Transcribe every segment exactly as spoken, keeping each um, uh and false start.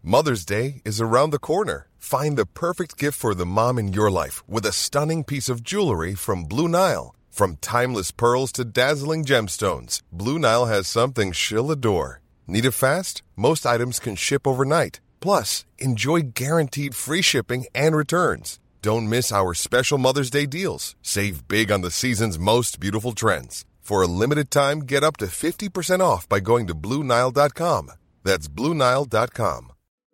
Mother's Day is around the corner. Find the perfect gift for the mom in your life with a stunning piece of jewelry from Blue Nile. From timeless pearls to dazzling gemstones, Blue Nile has something she'll adore. Need it fast? Most items can ship overnight. Plus, enjoy guaranteed free shipping and returns. Don't miss our special Mother's Day deals. Save big on the season's most beautiful trends. For a limited time, get up to fifty percent off by going to Blue Nile dot com. That's Blue Nile dot com.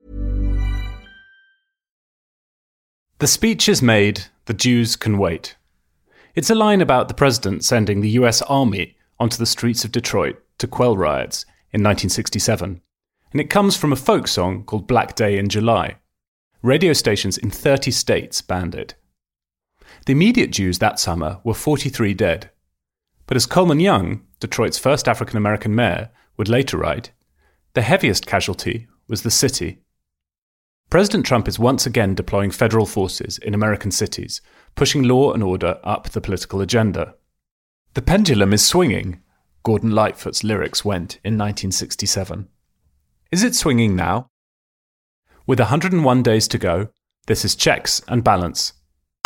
The speech is made, the Jews can wait. It's a line about the president sending the U S Army onto the streets of Detroit to quell riots in nineteen sixty-seven. And it comes from a folk song called Black Day in July. Radio stations in thirty states banned it. The immediate Jews that summer were forty-three dead. But as Coleman Young, Detroit's first African-American mayor, would later write, the heaviest casualty was the city. President Trump is once again deploying federal forces in American cities, pushing law and order up the political agenda. The pendulum is swinging, Gordon Lightfoot's lyrics went in nineteen sixty-seven. Is it swinging now? With one hundred one days to go, this is Checks and Balance.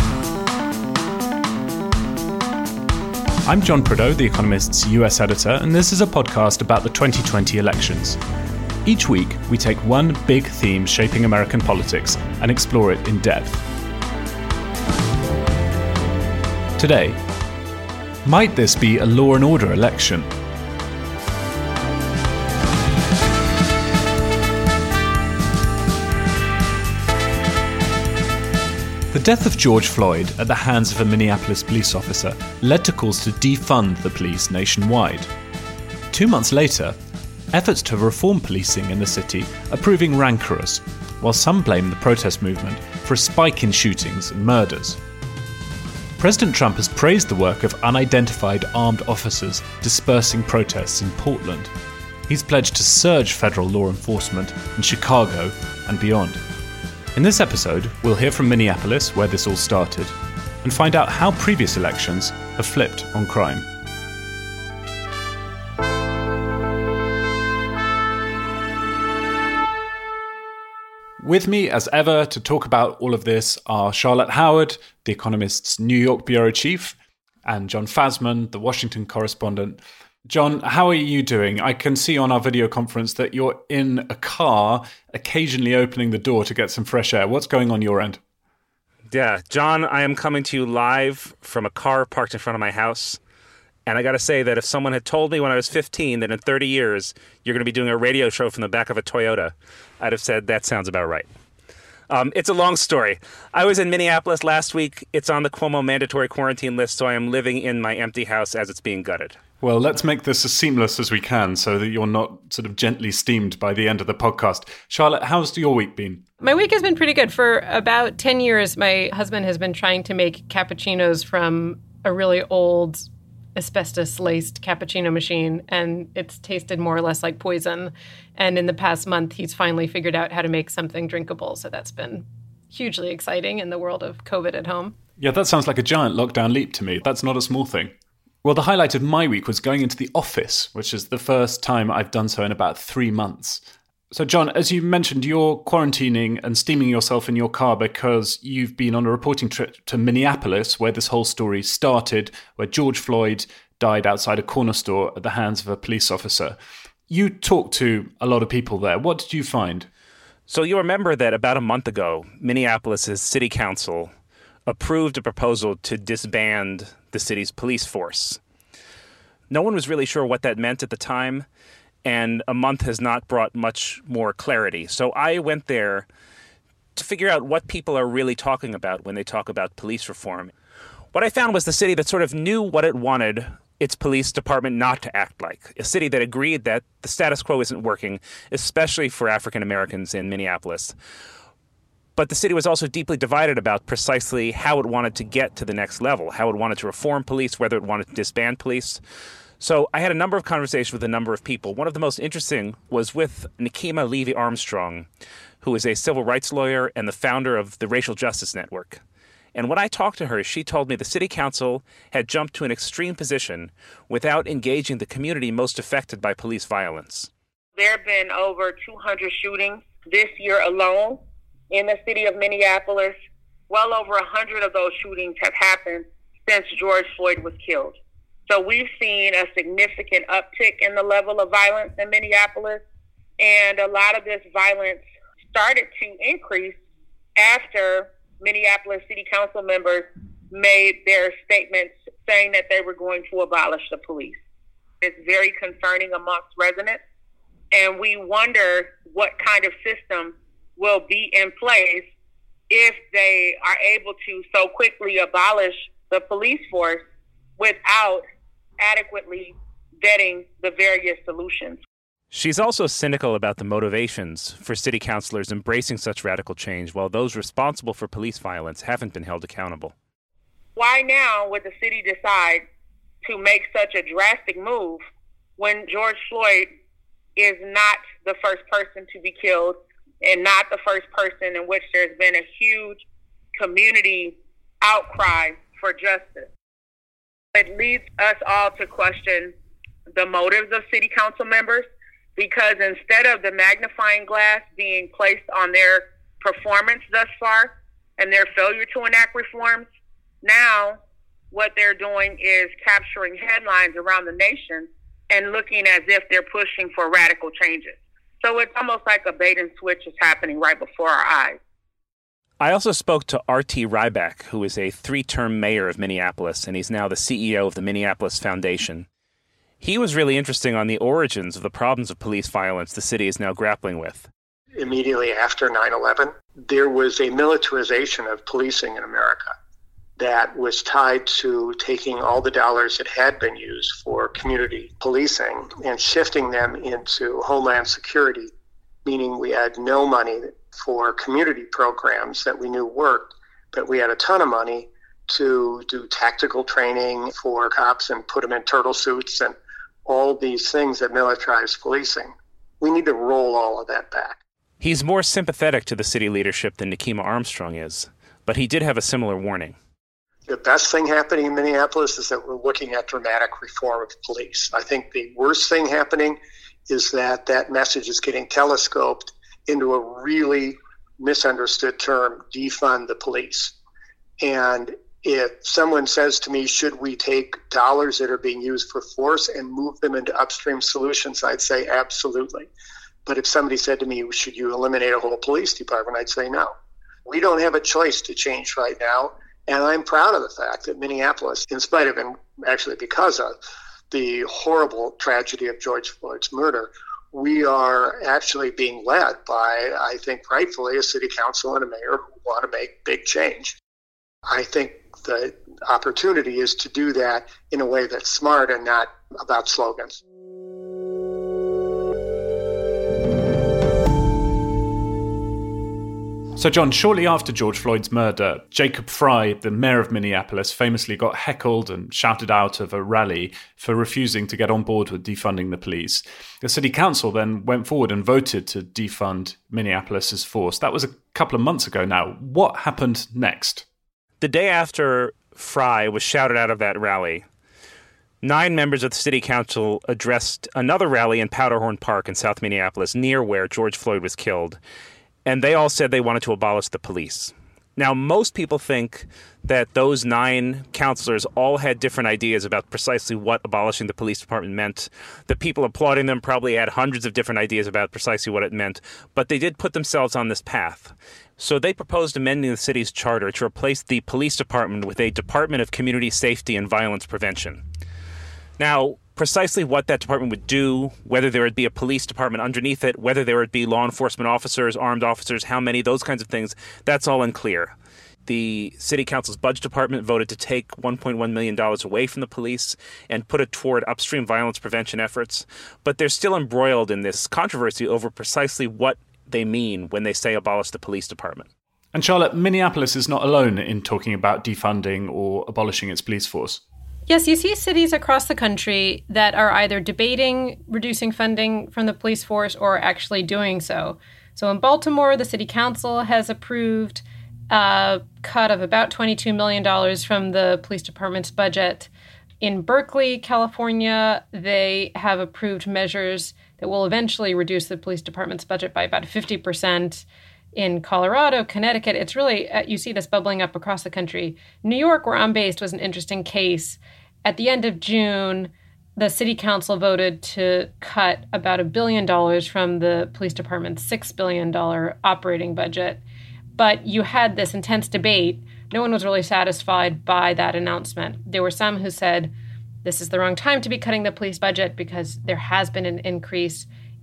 I'm John Prideaux, The Economist's U S editor, and this is a podcast about the twenty twenty elections. Each week, we take one big theme shaping American politics and explore it in depth. Today, might this be a law and order election? The death of George Floyd at the hands of a Minneapolis police officer led to calls to defund the police nationwide. Two months later, efforts to reform policing in the city are proving rancorous, while some blame the protest movement for a spike in shootings and murders. President Trump has praised the work of unidentified armed officers dispersing protests in Portland. He's pledged to surge federal law enforcement in Chicago and beyond. In this episode, we'll hear from Minneapolis, where this all started, and find out how previous elections have flipped on crime. With me, as ever, to talk about all of this are Charlotte Howard, The Economist's New York bureau chief, and Jon Fasman, the Washington correspondent. John, how are you doing? I can see on our video conference that you're in a car, occasionally opening the door to get some fresh air. What's going on your end? Yeah, John, I am coming to you live from a car parked in front of my house. And I got to say that if someone had told me when I was fifteen that in thirty years you're going to be doing a radio show from the back of a Toyota, I'd have said that sounds about right. Um, it's a long story. I was in Minneapolis last week. It's on the Cuomo mandatory quarantine list, so I am living in my empty house as it's being gutted. Well, let's make this as seamless as we can so that you're not sort of gently steamed by the end of the podcast. Charlotte, how's your week been? My week has been pretty good. For about ten years, my husband has been trying to make cappuccinos from a really old asbestos-laced cappuccino machine, and it's tasted more or less like poison. And in the past month, he's finally figured out how to make something drinkable. So that's been hugely exciting in the world of COVID at home. Yeah, that sounds like a giant lockdown leap to me. That's not a small thing. Well, the highlight of my week was going into the office, which is the first time I've done so in about three months. So, John, as you mentioned, you're quarantining and steaming yourself in your car because you've been on a reporting trip to Minneapolis, where this whole story started, where George Floyd died outside a corner store at the hands of a police officer. You talked to a lot of people there. What did you find? So you remember that about a month ago, Minneapolis's city council approved a proposal to disband the city's police force. No one was really sure what that meant at the time, and a month has not brought much more clarity. So I went there to figure out what people are really talking about when they talk about police reform. What I found was the city that sort of knew what it wanted its police department not to act like, a city that agreed that the status quo isn't working, especially for African Americans in Minneapolis. But the city was also deeply divided about precisely how it wanted to get to the next level, how it wanted to reform police, whether it wanted to disband police. So I had a number of conversations with a number of people. One of the most interesting was with Nikema Levy Armstrong, who is a civil rights lawyer and the founder of the Racial Justice Network. And when I talked to her, she told me the city council had jumped to an extreme position without engaging the community most affected by police violence. There have been over two hundred shootings this year alone in the city of Minneapolis. Well over one hundred of those shootings have happened since George Floyd was killed. So we've seen a significant uptick in the level of violence in Minneapolis, and a lot of this violence started to increase after Minneapolis City Council members made their statements saying that they were going to abolish the police. It's very concerning amongst residents, and we wonder what kind of system will be in place if they are able to so quickly abolish the police force without adequately vetting the various solutions. She's also cynical about the motivations for city councilors embracing such radical change, while those responsible for police violence haven't been held accountable. Why now would the city decide to make such a drastic move when George Floyd is not the first person to be killed and not the first person in which there's been a huge community outcry for justice? It leads us all to question the motives of city council members, because instead of the magnifying glass being placed on their performance thus far and their failure to enact reforms, now what they're doing is capturing headlines around the nation and looking as if they're pushing for radical changes. So it's almost like a bait and switch is happening right before our eyes. I also spoke to R T Rybak, who is a three-term mayor of Minneapolis, and he's now the C E O of the Minneapolis Foundation. He was really interesting on the origins of the problems of police violence the city is now grappling with. Immediately after nine eleven, there was a militarization of policing in America that was tied to taking all the dollars that had been used for community policing and shifting them into Homeland Security, meaning we had no money for community programs that we knew worked, but we had a ton of money to do tactical training for cops and put them in turtle suits and all these things that militarize policing. We need to roll all of that back. He's more sympathetic to the city leadership than Nikema Armstrong is, but he did have a similar warning. The best thing happening in Minneapolis is that we're looking at dramatic reform of police. I think the worst thing happening is that that message is getting telescoped into a really misunderstood term, defund the police. And if someone says to me, should we take dollars that are being used for force and move them into upstream solutions, I'd say absolutely. But if somebody said to me, should you eliminate a whole police department, I'd say no. We don't have a choice to change right now. And I'm proud of the fact that Minneapolis, in spite of, and actually because of, the horrible tragedy of George Floyd's murder, we are actually being led by, I think rightfully, a city council and a mayor who want to make big change. I think the opportunity is to do that in a way that's smart and not about slogans. So, John, shortly after George Floyd's murder, Jacob Frey, the mayor of Minneapolis, famously got heckled and shouted out of a rally for refusing to get on board with defunding the police. The city council then went forward and voted to defund Minneapolis's force. That was a couple of months ago now. What happened next? The day after Frey was shouted out of that rally, nine members of the city council addressed another rally in Powderhorn Park in South Minneapolis, near where George Floyd was killed. And they all said they wanted to abolish the police. Now, most people think that those nine councilors all had different ideas about precisely what abolishing the police department meant. The people applauding them probably had hundreds of different ideas about precisely what it meant, but they did put themselves on this path. So they proposed amending the city's charter to replace the police department with a Department of Community Safety and Violence Prevention. Now, precisely what that department would do, whether there would be a police department underneath it, whether there would be law enforcement officers, armed officers, how many, those kinds of things, that's all unclear. The city council's budget department voted to take one point one million dollars away from the police and put it toward upstream violence prevention efforts. But they're still embroiled in this controversy over precisely what they mean when they say abolish the police department. And Charlotte, Minneapolis is not alone in talking about defunding or abolishing its police force. Yes, you see cities across the country that are either debating reducing funding from the police force or actually doing so. So in Baltimore, the city council has approved a cut of about twenty-two million dollars from the police department's budget. In Berkeley, California, they have approved measures that will eventually reduce the police department's budget by about fifty percent. In Colorado, Connecticut, it's really, uh, you see this bubbling up across the country. New York, where I'm based, was an interesting case. At the end of June, the city council voted to cut about a billion dollars from the police department's six billion dollars operating budget. But you had this intense debate. No one was really satisfied by that announcement. There were some who said, this is the wrong time to be cutting the police budget because there has been an increase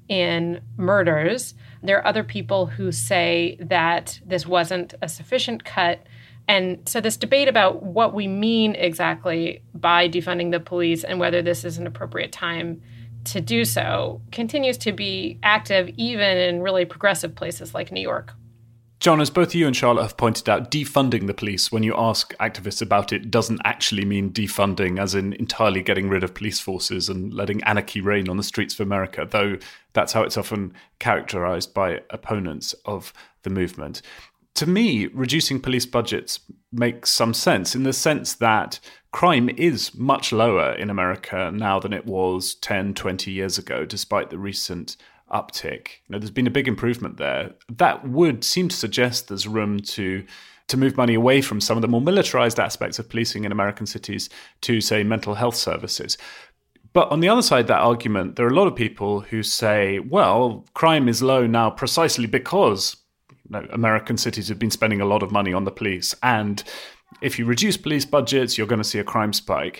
in murders. There are other people who say that this wasn't a sufficient cut. And so this debate about what we mean exactly by defunding the police and whether this is an appropriate time to do so continues to be active even in really progressive places like New York. John, as both you and Charlotte have pointed out, defunding the police, when you ask activists about it, doesn't actually mean defunding, as in entirely getting rid of police forces and letting anarchy reign on the streets of America, though that's how it's often characterized by opponents of the movement. To me, reducing police budgets makes some sense in the sense that crime is much lower in America now than it was ten, twenty years ago, despite the recent uptick. You know, there's been a big improvement there. That would seem to suggest there's room to to move money away from some of the more militarized aspects of policing in American cities to, say, mental health services. But on the other side of that argument, there are a lot of people who say, well, crime is low now precisely because you know, American cities have been spending a lot of money on the police. And if you reduce police budgets, you're going to see a crime spike.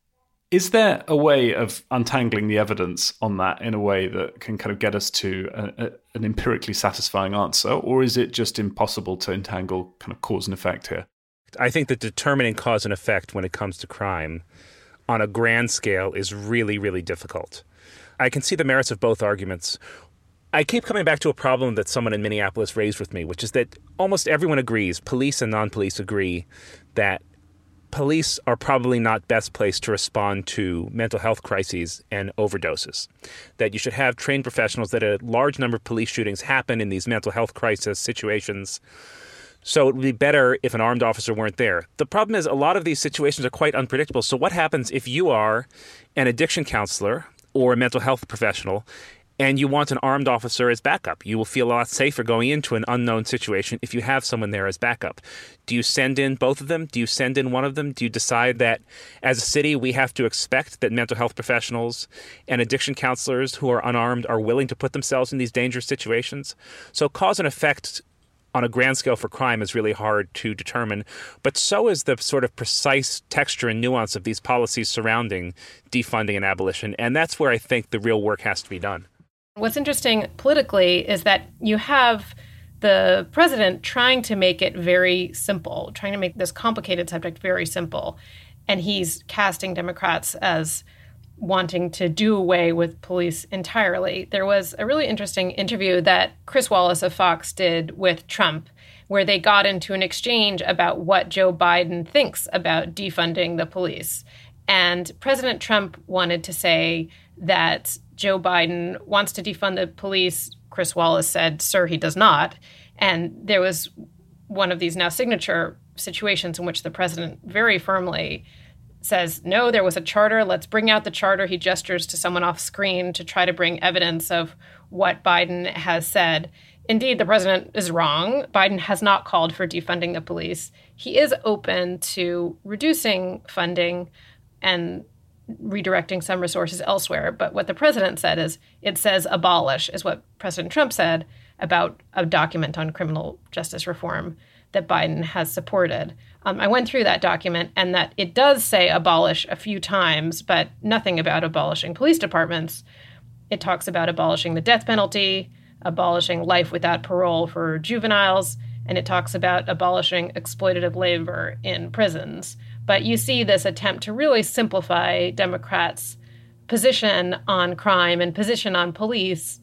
Is there a way of untangling the evidence on that in a way that can kind of get us to a, a, an empirically satisfying answer? Or is it just impossible to entangle kind of cause and effect here? I think that determining cause and effect when it comes to crime on a grand scale is really, really difficult. I can see the merits of both arguments. I keep coming back to a problem that someone in Minneapolis raised with me, which is that almost everyone agrees, police and non-police agree, that police are probably not best placed to respond to mental health crises and overdoses. That you should have trained professionals, that a large number of police shootings happen in these mental health crisis situations. So it would be better if an armed officer weren't there. The problem is a lot of these situations are quite unpredictable. So what happens if you are an addiction counselor or a mental health professional and you want an armed officer as backup? You will feel a lot safer going into an unknown situation if you have someone there as backup. Do you send in both of them? Do you send in one of them? Do you decide that as a city we have to expect that mental health professionals and addiction counselors who are unarmed are willing to put themselves in these dangerous situations? So cause and effect on a grand scale for crime is really hard to determine, but so is the sort of precise texture and nuance of these policies surrounding defunding and abolition. And that's where I think the real work has to be done. What's interesting politically is that you have the president trying to make it very simple, trying to make this complicated subject very simple. And he's casting Democrats as wanting to do away with police entirely. There was a really interesting interview that Chris Wallace of Fox did with Trump, where they got into an exchange about what Joe Biden thinks about defunding the police. And President Trump wanted to say that Joe Biden wants to defund the police. Chris Wallace said, sir, he does not. And there was one of these now signature situations in which the president very firmly says, no, there was a charter. Let's bring out the charter. He gestures to someone off screen to try to bring evidence of what Biden has said. Indeed, the president is wrong. Biden has not called for defunding the police. He is open to reducing funding and redirecting some resources elsewhere. But what the president said is, it says abolish, is what President Trump said about a document on criminal justice reform that Biden has supported. Um, I went through that document, and that it does say abolish a few times, but nothing about abolishing police departments. It talks about abolishing the death penalty, abolishing life without parole for juveniles, and it talks about abolishing exploitative labor in prisons. But you see this attempt to really simplify Democrats' position on crime and position on police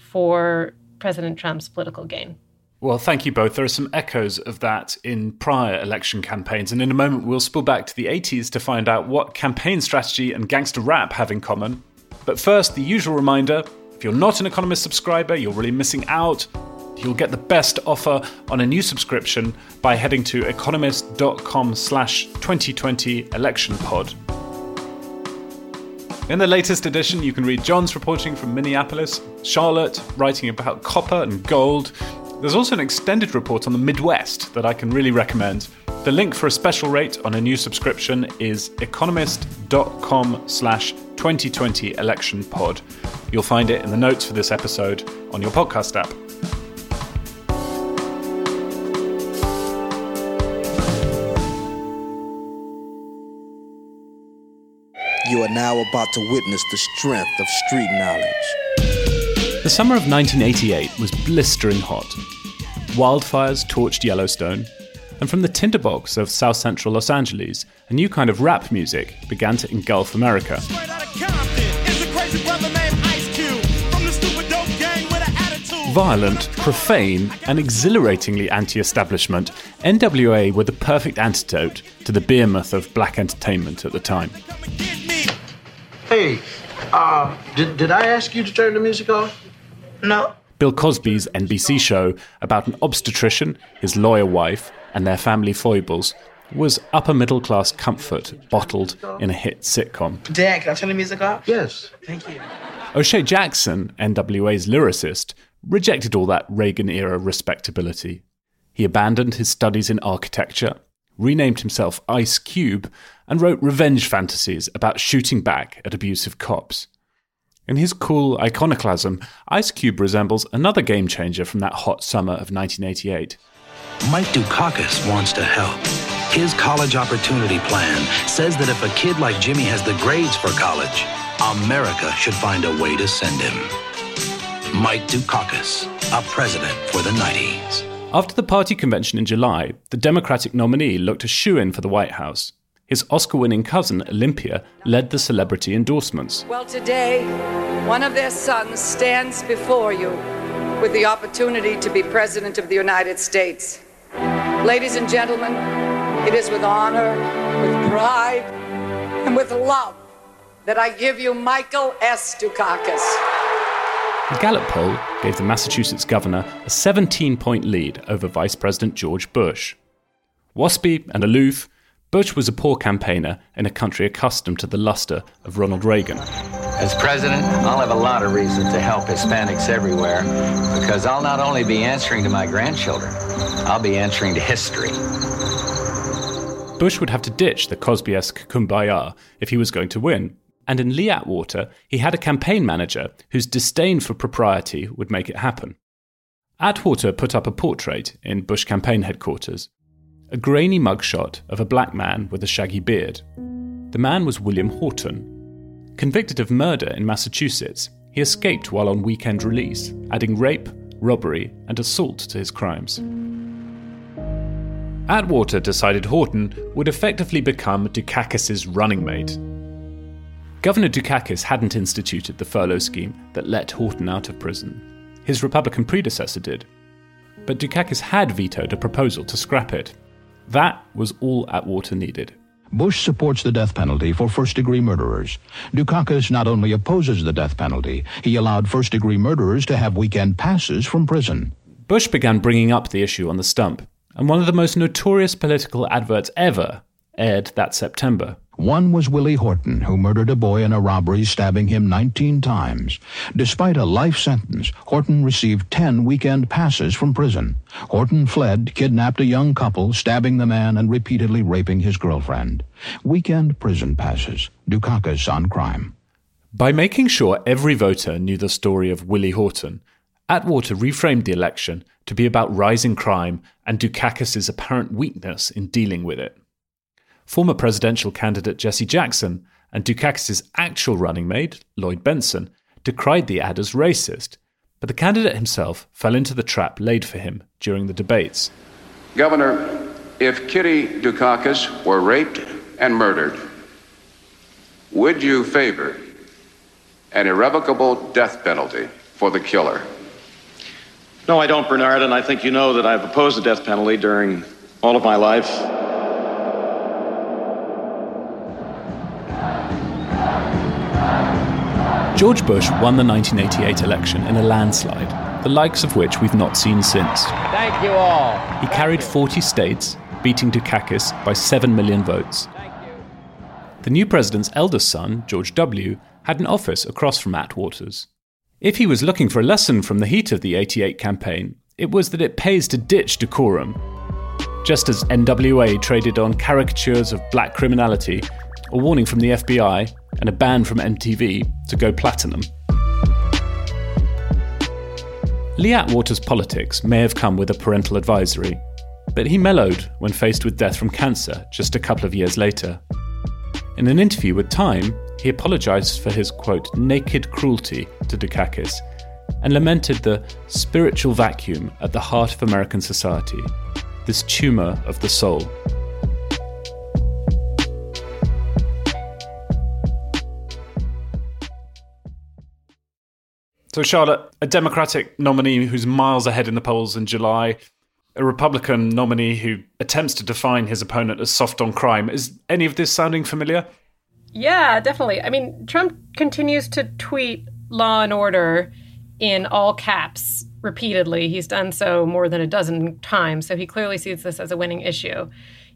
for President Trump's political gain. Well, thank you both. There are some echoes of that in prior election campaigns. And in a moment, we'll spill back to the eighties to find out what campaign strategy and gangster rap have in common. But first, the usual reminder, if you're not an Economist subscriber, you're really missing out. You'll get the best offer on a new subscription by heading to economist.com slash 2020 election pod. In the latest edition, you can read John's reporting from Minneapolis, Charlotte writing about copper and gold. There's also an extended report on the Midwest that I can really recommend. The link for a special rate on a new subscription is economist.com slash 2020 election pod. You'll find it in the notes for this episode on your podcast app. You are now about to witness the strength of street knowledge. The summer of nineteen eighty-eight was blistering hot. Wildfires torched Yellowstone, and from the tinderbox of South Central Los Angeles, a new kind of rap music began to engulf America. Violent, profane, and exhilaratingly anti-establishment, N W A were the perfect antidote to the behemoth of black entertainment at the time. Hey, uh, did, did I ask you to turn the music off? No. Bill Cosby's N B C show about an obstetrician, his lawyer wife, and their family foibles was upper-middle-class comfort bottled in a hit sitcom. Dad, can I turn the music off? Yes. Thank you. O'Shea Jackson, N W A's lyricist, rejected all that Reagan-era respectability. He abandoned his studies in architecture, renamed himself Ice Cube, and wrote revenge fantasies about shooting back at abusive cops. In his cool iconoclasm, Ice Cube resembles another game-changer from that hot summer of nineteen eighty-eight. Mike Dukakis wants to help. His college opportunity plan says that if a kid like Jimmy has the grades for college, America should find a way to send him. Mike Dukakis, a president for the nineties. After the party convention in July, the Democratic nominee looked a shoo-in for the White House. His Oscar-winning cousin, Olympia, led the celebrity endorsements. Well, today, one of their sons stands before you with the opportunity to be President of the United States. Ladies and gentlemen, it is with honor, with pride, and with love that I give you Michael S. Dukakis. A Gallup poll gave the Massachusetts governor a seventeen-point lead over Vice President George Bush. Waspy and aloof, Bush was a poor campaigner in a country accustomed to the luster of Ronald Reagan. As president, I'll have a lot of reason to help Hispanics everywhere, because I'll not only be answering to my grandchildren, I'll be answering to history. Bush would have to ditch the Cosby-esque kumbaya if he was going to win. And in Lee Atwater, he had a campaign manager whose disdain for propriety would make it happen. Atwater put up a portrait in Bush campaign headquarters, a grainy mugshot of a black man with a shaggy beard. The man was William Horton. Convicted of murder in Massachusetts, he escaped while on weekend release, adding rape, robbery, and assault to his crimes. Atwater decided Horton would effectively become Dukakis' running mate. Governor Dukakis hadn't instituted the furlough scheme that let Horton out of prison. His Republican predecessor did. But Dukakis had vetoed a proposal to scrap it. That was all Atwater needed. Bush supports the death penalty for first-degree murderers. Dukakis not only opposes the death penalty, he allowed first-degree murderers to have weekend passes from prison. Bush began bringing up the issue on the stump, and one of the most notorious political adverts ever aired that September. One was Willie Horton, who murdered a boy in a robbery, stabbing him nineteen times. Despite a life sentence, Horton received ten weekend passes from prison. Horton fled, kidnapped a young couple, stabbing the man and repeatedly raping his girlfriend. Weekend prison passes. Dukakis on crime. By making sure every voter knew the story of Willie Horton, Atwater reframed the election to be about rising crime and Dukakis' apparent weakness in dealing with it. Former presidential candidate Jesse Jackson and Dukakis' actual running mate, Lloyd Bentsen, decried the ad as racist, but the candidate himself fell into the trap laid for him during the debates. Governor, if Kitty Dukakis were raped and murdered, would you favor an irrevocable death penalty for the killer? No, I don't, Bernard, and I think you know that I've opposed the death penalty during all of my life. George Bush won the nineteen eighty-eight election in a landslide, the likes of which we've not seen since. Thank you all. He carried forty states, beating Dukakis by seven million votes. The new president's eldest son, George W., had an office across from Atwater's. If he was looking for a lesson from the heat of the eighty-eight campaign, it was that it pays to ditch decorum. Just as N W A traded on caricatures of black criminality, a warning from the F B I, and a ban from M T V to go platinum. Lee Atwater's politics may have come with a parental advisory, but he mellowed when faced with death from cancer just a couple of years later. In an interview with Time, he apologised for his, quote, naked cruelty to Dukakis and lamented the spiritual vacuum at the heart of American society, this tumour of the soul. So Charlotte, a Democratic nominee who's miles ahead in the polls in July, a Republican nominee who attempts to define his opponent as soft on crime. Is any of this sounding familiar? Yeah, definitely. I mean, Trump continues to tweet law and order in all caps repeatedly. He's done so more than a dozen times, so he clearly sees this as a winning issue.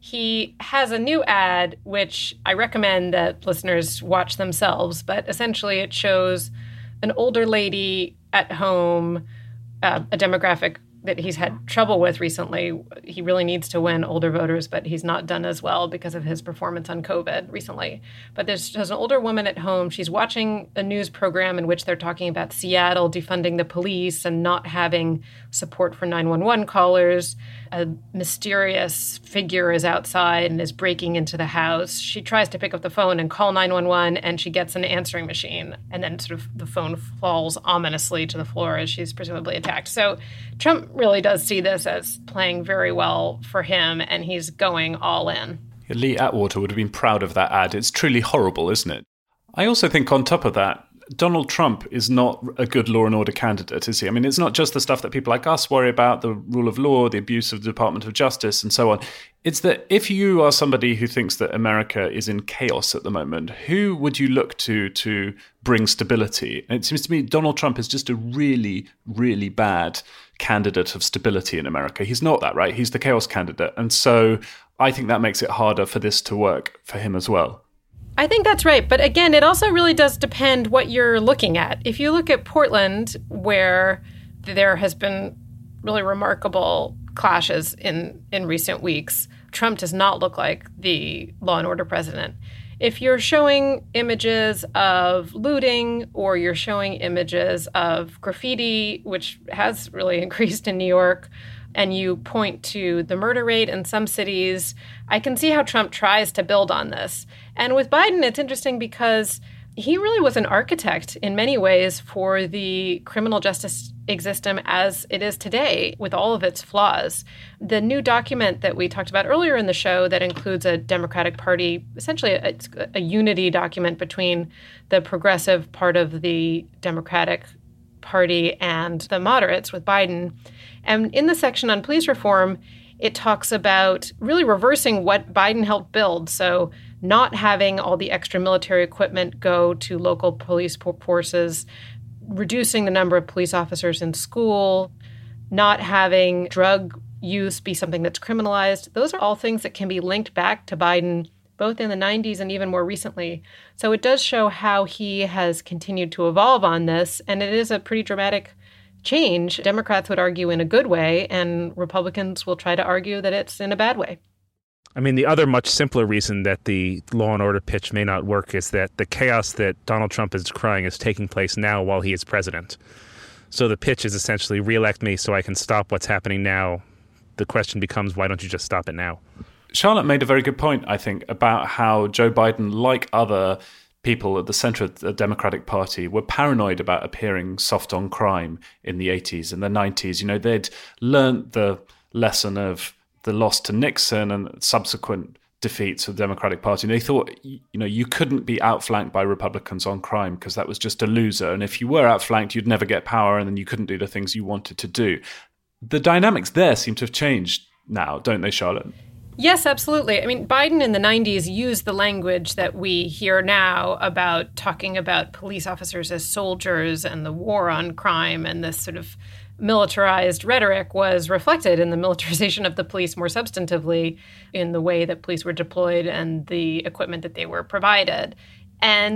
He has a new ad, which I recommend that listeners watch themselves, but essentially it shows an older lady at home, uh, a demographic that he's had trouble with recently. He really needs to win older voters, but he's not done as well because of his performance on COVID recently. But there's, there's an older woman at home. She's watching a news program in which they're talking about Seattle defunding the police and not having support for nine one one callers. A mysterious figure is outside and is breaking into the house. She tries to pick up the phone and call nine one one, and she gets an answering machine. And then sort of the phone falls ominously to the floor as she's presumably attacked. So Trump really does see this as playing very well for him, and he's going all in. Lee Atwater would have been proud of that ad. It's truly horrible, isn't it? I also think on top of that, Donald Trump is not a good law and order candidate, is he? I mean, it's not just the stuff that people like us worry about, the rule of law, the abuse of the Department of Justice, and so on. It's that if you are somebody who thinks that America is in chaos at the moment, who would you look to to bring stability? And it seems to me Donald Trump is just a really, really bad candidate of stability in America. He's not that, right? He's the chaos candidate. And so I think that makes it harder for this to work for him as well. I think that's right. But again, it also really does depend what you're looking at. If you look at Portland, where there has been really remarkable clashes in, in recent weeks, Trump does not look like the law and order president. If you're showing images of looting or you're showing images of graffiti, which has really increased in New York, and you point to the murder rate in some cities, I can see how Trump tries to build on this. And with Biden, it's interesting because he really was an architect in many ways for the criminal justice system as it is today, with all of its flaws. The new document that we talked about earlier in the show that includes a Democratic Party, essentially a, a unity document between the progressive part of the Democratic Party and the moderates with Biden. And in the section on police reform, it talks about really reversing what Biden helped build. So not having all the extra military equipment go to local police forces, reducing the number of police officers in school, not having drug use be something that's criminalized. Those are all things that can be linked back to Biden, both in the nineties and even more recently. So it does show how he has continued to evolve on this, and it is a pretty dramatic change. Democrats would argue in a good way, and Republicans will try to argue that it's in a bad way. I mean, the other much simpler reason that the law and order pitch may not work is that the chaos that Donald Trump is decrying is taking place now while he is president. So the pitch is essentially reelect me so I can stop what's happening now. The question becomes, why don't you just stop it now? Charlotte made a very good point, I think, about how Joe Biden, like other people at the center of the Democratic Party, were paranoid about appearing soft on crime in the eighties and the nineties. You know, they'd learnt the lesson of the loss to Nixon and subsequent defeats of the Democratic Party. And they thought, you know, you couldn't be outflanked by Republicans on crime because that was just a loser. And if you were outflanked, you'd never get power and then you couldn't do the things you wanted to do. The dynamics there seem to have changed now, don't they, Charlotte? Yes, absolutely. I mean, Biden in the nineties used the language that we hear now about talking about police officers as soldiers, and the war on crime, and this sort of militarized rhetoric was reflected in the militarization of the police more substantively in the way that police were deployed and the equipment that they were provided. And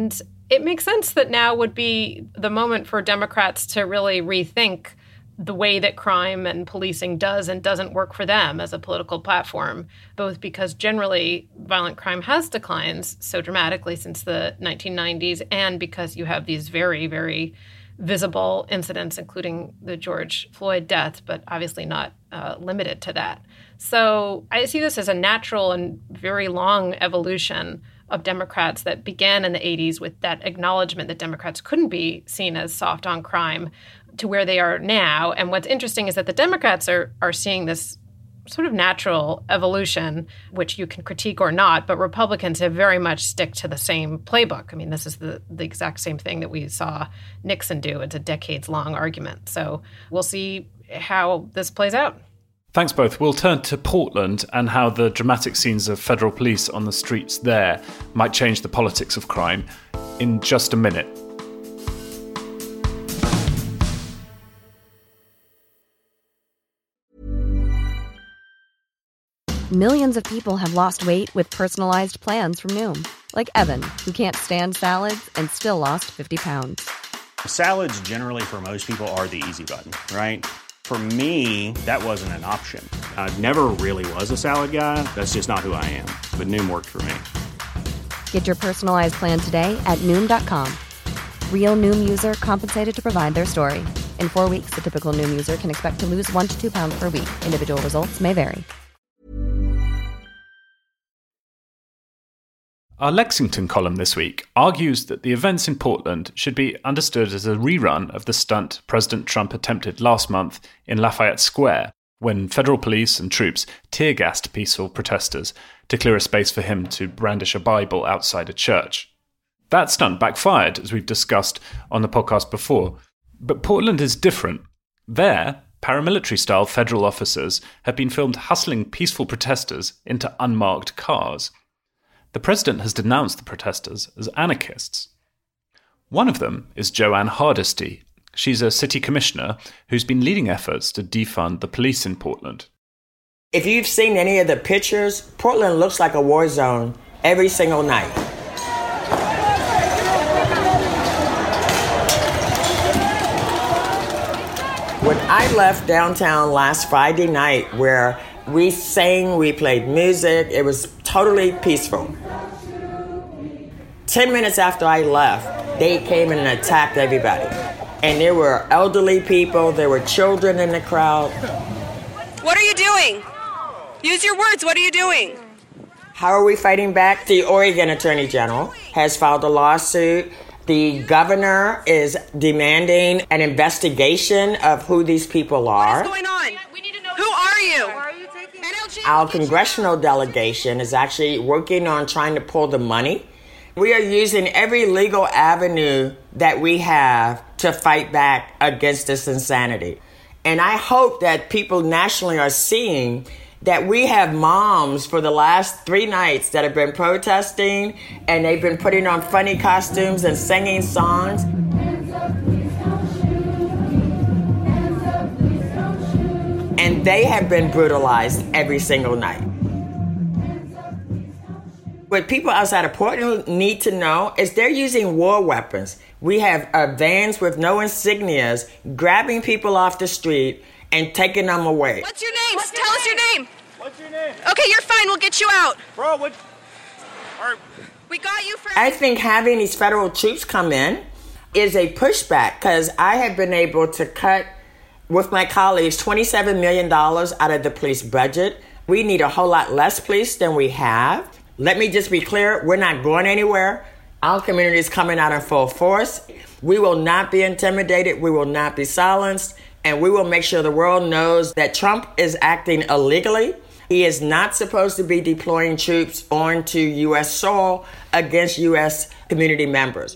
it makes sense that now would be the moment for Democrats to really rethink the way that crime and policing does and doesn't work for them as a political platform, both because generally violent crime has declined so dramatically since the nineteen nineties and because you have these very, very visible incidents, including the George Floyd death, but obviously not uh, limited to that. So I see this as a natural and very long evolution of Democrats that began in the eighties with that acknowledgement that Democrats couldn't be seen as soft on crime to where they are now. And what's interesting is that the Democrats are are seeing this sort of natural evolution, which you can critique or not, but Republicans have very much stick to the same playbook. I mean, this is the, the exact same thing that we saw Nixon do. It's a decades-long argument. So we'll see how this plays out. Thanks both. We'll turn to Portland and how the dramatic scenes of federal police on the streets there might change the politics of crime in just a minute. Millions of people have lost weight with personalized plans from Noom. Like Evan, who can't stand salads and still lost fifty pounds. Salads generally for most people are the easy button, right? For me, that wasn't an option. I never really was a salad guy. That's just not who I am. But Noom worked for me. Get your personalized plan today at Noom dot com. Real Noom user compensated to provide their story. In four weeks, the typical Noom user can expect to lose one to two pounds per week. Individual results may vary. Our Lexington column this week argues that the events in Portland should be understood as a rerun of the stunt President Trump attempted last month in Lafayette Square, when federal police and troops tear-gassed peaceful protesters to clear a space for him to brandish a Bible outside a church. That stunt backfired, as we've discussed on the podcast before. But Portland is different. There, paramilitary-style federal officers have been filmed hustling peaceful protesters into unmarked cars. The president has denounced the protesters as anarchists. One of them is Joanne Hardesty. She's a city commissioner who's been leading efforts to defund the police in Portland. If you've seen any of the pictures, Portland looks like a war zone every single night. When I left downtown last Friday night, where we sang, we played music, it was totally peaceful. Ten minutes after I left, they came and attacked everybody. And there were elderly people, there were children in the crowd. What are you doing? Use your words, what are you doing? How are we fighting back? The Oregon Attorney General has filed a lawsuit. The governor is demanding an investigation of who these people are. What is going on? Who are you? Our congressional delegation is actually working on trying to pull the money. We are using every legal avenue that we have to fight back against this insanity. And I hope that people nationally are seeing that we have moms for the last three nights that have been protesting, and they've been putting on funny costumes and singing songs. And they have been brutalized every single night. What people outside of Portland need to know is they're using war weapons. We have uh, vans with no insignias grabbing people off the street and taking them away. What's your name? What's Tell your us name? your name. What's your name? Okay, you're fine. We'll get you out. Bro, what? Right. We got you for... I think having these federal troops come in is a pushback, because I have been able to cut, with my colleagues, twenty-seven million dollars out of the police budget. We need a whole lot less police than we have. Let me just be clear, we're not going anywhere. Our community is coming out in full force. We will not be intimidated. We will not be silenced. And we will make sure the world knows that Trump is acting illegally. He is not supposed to be deploying troops onto U S soil against U S community members.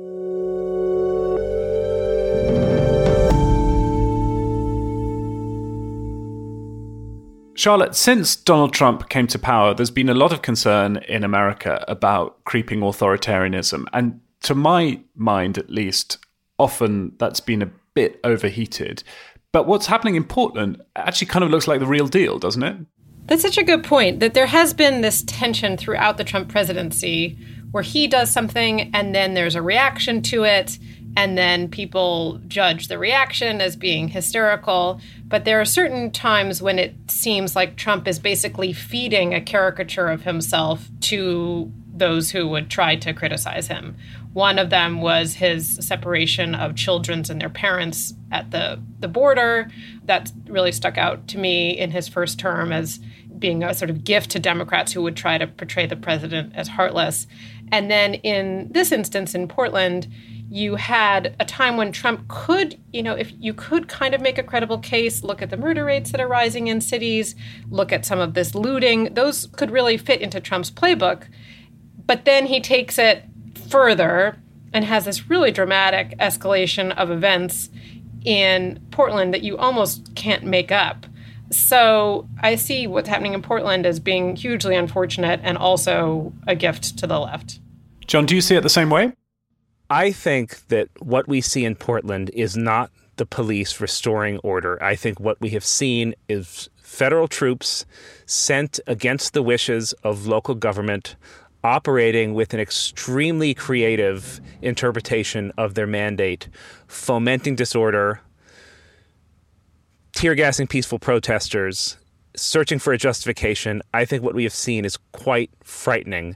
Charlotte, since Donald Trump came to power, there's been a lot of concern in America about creeping authoritarianism. And to my mind, at least, often that's been a bit overheated. But what's happening in Portland actually kind of looks like the real deal, doesn't it? That's such a good point, that there has been this tension throughout the Trump presidency where he does something and then there's a reaction to it, and then people judge the reaction as being hysterical. But there are certain times when it seems like Trump is basically feeding a caricature of himself to those who would try to criticize him. One of them was his separation of children and their parents at the, the border. That really stuck out to me in his first term as being a sort of gift to Democrats who would try to portray the president as heartless. And then in this instance in Portland, you had a time when Trump could, you know, if you could kind of make a credible case, look at the murder rates that are rising in cities, look at some of this looting, those could really fit into Trump's playbook. But then he takes it further and has this really dramatic escalation of events in Portland that you almost can't make up. So I see what's happening in Portland as being hugely unfortunate and also a gift to the left. John, do you see it the same way? I think that what we see in Portland is not the police restoring order. I think what we have seen is federal troops sent against the wishes of local government, operating with an extremely creative interpretation of their mandate, fomenting disorder, tear gassing peaceful protesters, searching for a justification. I think what we have seen is quite frightening.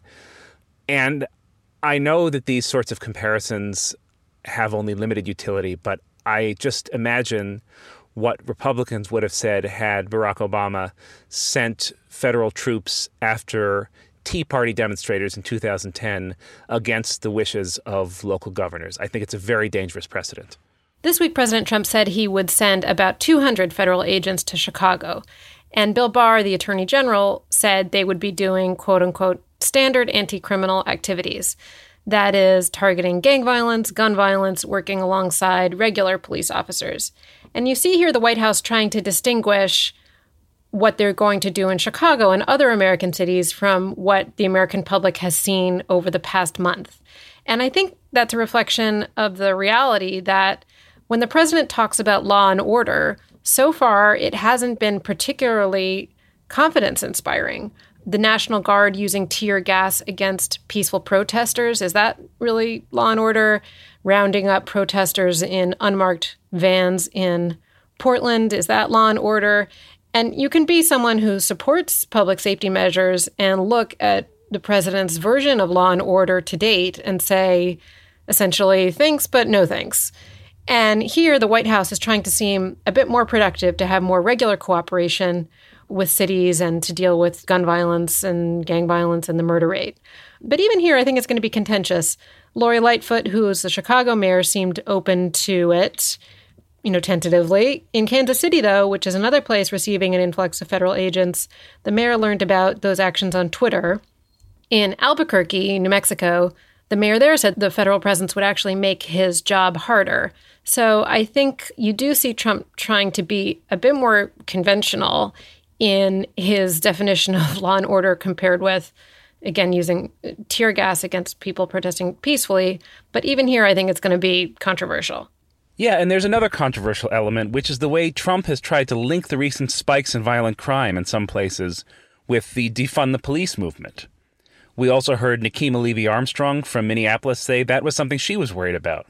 And I know that these sorts of comparisons have only limited utility, but I just imagine what Republicans would have said had Barack Obama sent federal troops after Tea Party demonstrators in two thousand ten against the wishes of local governors. I think it's a very dangerous precedent. This week, President Trump said he would send about two hundred federal agents to Chicago. And Bill Barr, the Attorney General, said they would be doing, quote unquote, standard anti-criminal activities. That is, targeting gang violence, gun violence, working alongside regular police officers. And you see here the White House trying to distinguish what they're going to do in Chicago and other American cities from what the American public has seen over the past month. And I think that's a reflection of the reality that when the president talks about law and order, so far it hasn't been particularly confidence-inspiring. The National Guard using tear gas against peaceful protesters, is that really law and order? Rounding up protesters in unmarked vans in Portland, is that law and order? And you can be someone who supports public safety measures and look at the president's version of law and order to date and say, essentially, thanks, but no thanks. And here, the White House is trying to seem a bit more productive, to have more regular cooperation with cities and to deal with gun violence and gang violence and the murder rate. But even here, I think it's going to be contentious. Lori Lightfoot, who is the Chicago mayor, seemed open to it, you know, tentatively. In Kansas City, though, which is another place receiving an influx of federal agents, the mayor learned about those actions on Twitter. In Albuquerque, New Mexico, the mayor there said the federal presence would actually make his job harder. So I think you do see Trump trying to be a bit more conventional in his definition of law and order compared with, again, using tear gas against people protesting peacefully. But even here, I think it's going to be controversial. Yeah, and there's another controversial element, which is the way Trump has tried to link the recent spikes in violent crime in some places with the defund the police movement. We also heard Nikema Levy-Armstrong from Minneapolis say that was something she was worried about.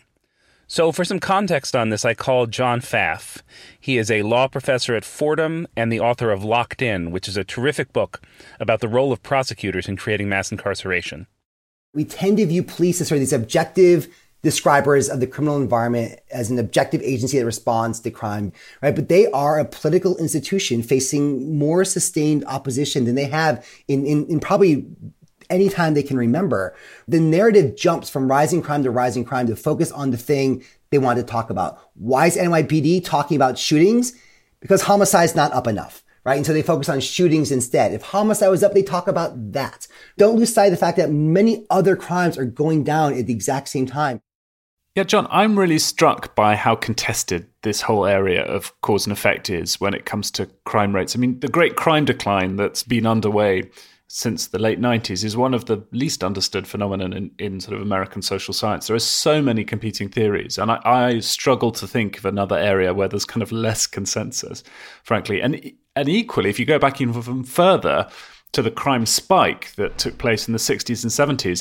So for some context on this, I called John Pfaff. He is a law professor at Fordham and the author of Locked In, which is a terrific book about the role of prosecutors in creating mass incarceration. We tend to view police as sort of these objective describers of the criminal environment as an objective agency that responds to crime, right? But they are a political institution facing more sustained opposition than they have in, in, in probably any time they can remember. The narrative jumps from rising crime to rising crime to focus on the thing they want to talk about. Why is N Y P D talking about shootings? Because homicide's not up enough, right? And so they focus on shootings instead. If homicide was up, they talk about that. Don't lose sight of the fact that many other crimes are going down at the exact same time. Yeah, John, I'm really struck by how contested this whole area of cause and effect is when it comes to crime rates. I mean, the great crime decline that's been underway since the late nineties is one of the least understood phenomenon in, in sort of American social science. There are so many competing theories, and I, I struggle to think of another area where there's kind of less consensus, frankly. And, and equally, if you go back even further to the crime spike that took place in the sixties and seventies,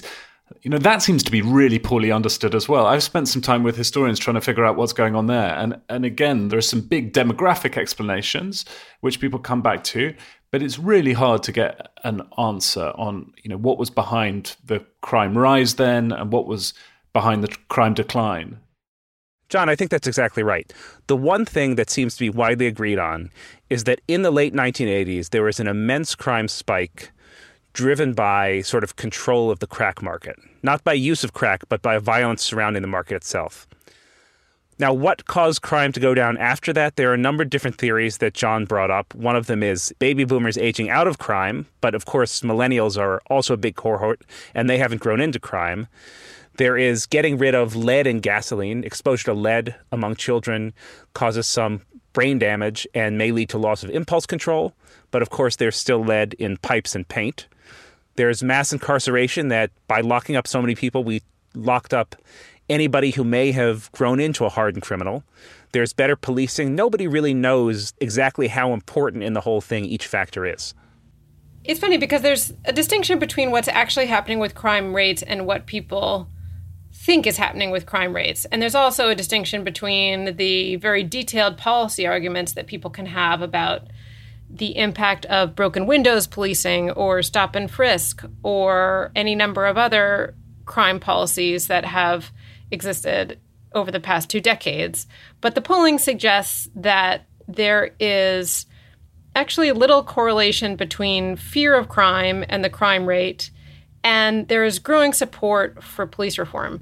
You know, that seems to be really poorly understood as well. I've spent some time with historians trying to figure out what's going on there. And, and again, there are some big demographic explanations, which people come back to, but it's really hard to get an answer on, you know, what was behind the crime rise then and what was behind the crime decline. John, I think that's exactly right. The one thing that seems to be widely agreed on is that in the late nineteen eighties, there was an immense crime spike driven by sort of control of the crack market. Not by use of crack, but by violence surrounding the market itself. Now, what caused crime to go down after that? There are a number of different theories that John brought up. One of them is baby boomers aging out of crime, but of course, millennials are also a big cohort, and they haven't grown into crime. There is getting rid of lead in gasoline. Exposure to lead among children causes some brain damage and may lead to loss of impulse control. But of course, there's still lead in pipes and paint. There's mass incarceration that by locking up so many people, we locked up anybody who may have grown into a hardened criminal. There's better policing. Nobody really knows exactly how important in the whole thing each factor is. It's funny because there's a distinction between what's actually happening with crime rates and what people think is happening with crime rates. And there's also a distinction between the very detailed policy arguments that people can have about the impact of broken windows policing or stop and frisk or any number of other crime policies that have existed over the past two decades. But the polling suggests that there is actually little correlation between fear of crime and the crime rate, and there is growing support for police reform.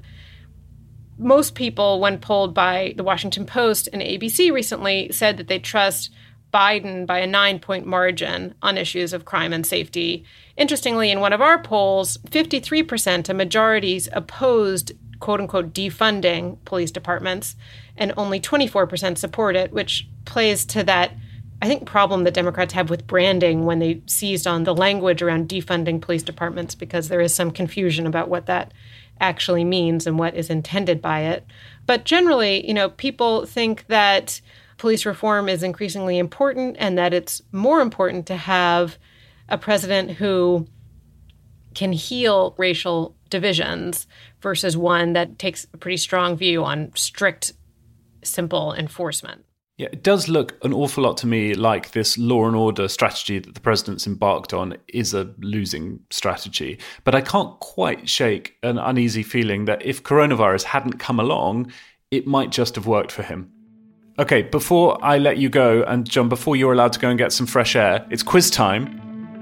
Most people, when polled by the Washington Post and A B C recently, said that they trust Biden by a nine-point margin on issues of crime and safety. Interestingly, in one of our polls, fifty-three percent, a majority, opposed, quote-unquote, defunding police departments, and only twenty-four percent support it, which plays to that, I think, problem that Democrats have with branding when they seized on the language around defunding police departments, because there is some confusion about what that actually means and what is intended by it. But generally, you know, people think that police reform is increasingly important and that it's more important to have a president who can heal racial divisions versus one that takes a pretty strong view on strict, simple enforcement. Yeah, it does look an awful lot to me like this law and order strategy that the president's embarked on is a losing strategy. But I can't quite shake an uneasy feeling that if coronavirus hadn't come along, it might just have worked for him. Okay, before I let you go, and John, before you're allowed to go and get some fresh air, it's quiz time.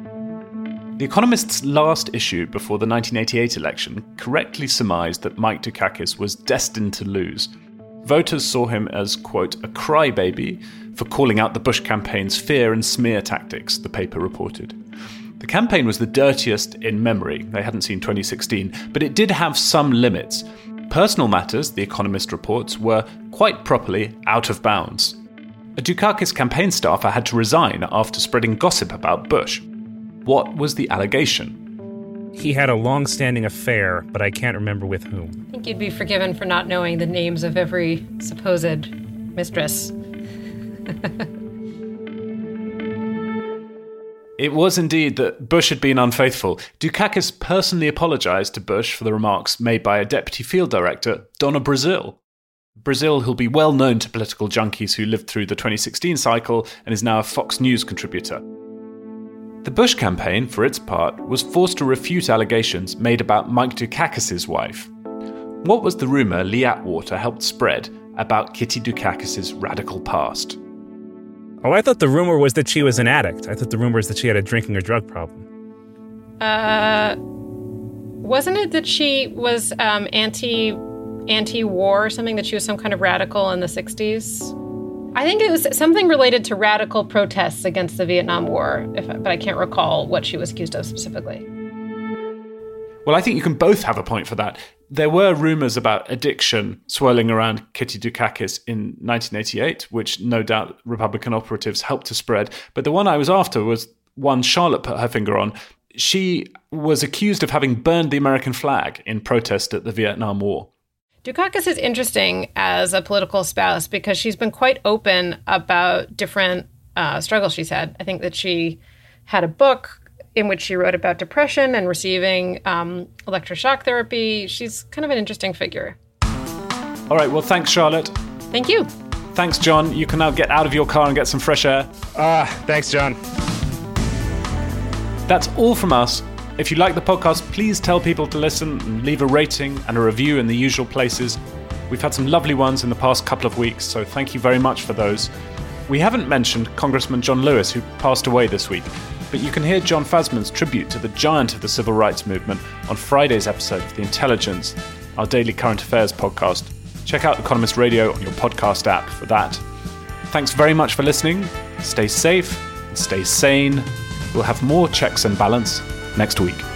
The Economist's last issue before the nineteen eighty-eight election correctly surmised that Mike Dukakis was destined to lose. Voters saw him as, quote, a crybaby for calling out the Bush campaign's fear and smear tactics, the paper reported. The campaign was the dirtiest in memory. They hadn't seen twenty sixteen, but it did have some limits. Personal matters, The Economist reports, were quite properly out of bounds. A Dukakis campaign staffer had to resign after spreading gossip about Bush. What was the allegation? He had a long-standing affair, but I can't remember with whom. I think you'd be forgiven for not knowing the names of every supposed mistress. It was indeed that Bush had been unfaithful. Dukakis personally apologised to Bush for the remarks made by a deputy field director, Donna Brazile. Brazile, who'll be well known to political junkies who lived through the twenty sixteen cycle and is now a Fox News contributor. The Bush campaign, for its part, was forced to refute allegations made about Mike Dukakis' wife. What was the rumour Lee Atwater helped spread about Kitty Dukakis' radical past? Oh, I thought the rumor was that she was an addict. I thought the rumor was that she had a drinking or drug problem. Uh, wasn't it that she was um, anti, anti-war or something, that she was some kind of radical in the sixties? I think it was something related to radical protests against the Vietnam War, if, but I can't recall what she was accused of specifically. Well, I think you can both have a point for that. There were rumours about addiction swirling around Kitty Dukakis in nineteen eighty-eight, which no doubt Republican operatives helped to spread. But the one I was after was one Charlotte put her finger on. She was accused of having burned the American flag in protest at the Vietnam War. Dukakis is interesting as a political spouse because she's been quite open about different uh, struggles she's had. I think that she had a book in which she wrote about depression and receiving um, electroshock therapy. She's kind of an interesting figure. All right, well, thanks, Charlotte. Thank you. Thanks, John. You can now get out of your car and get some fresh air. Ah, uh, thanks, John. That's all from us. If you like the podcast, please tell people to listen and leave a rating and a review in the usual places. We've had some lovely ones in the past couple of weeks, so thank you very much for those. We haven't mentioned Congressman John Lewis, who passed away this week, but you can hear John Fasman's tribute to the giant of the civil rights movement on Friday's episode of The Intelligence, our daily current affairs podcast. Check out Economist Radio on your podcast app for that. Thanks very much for listening. Stay safe and stay sane. We'll have more checks and balance next week.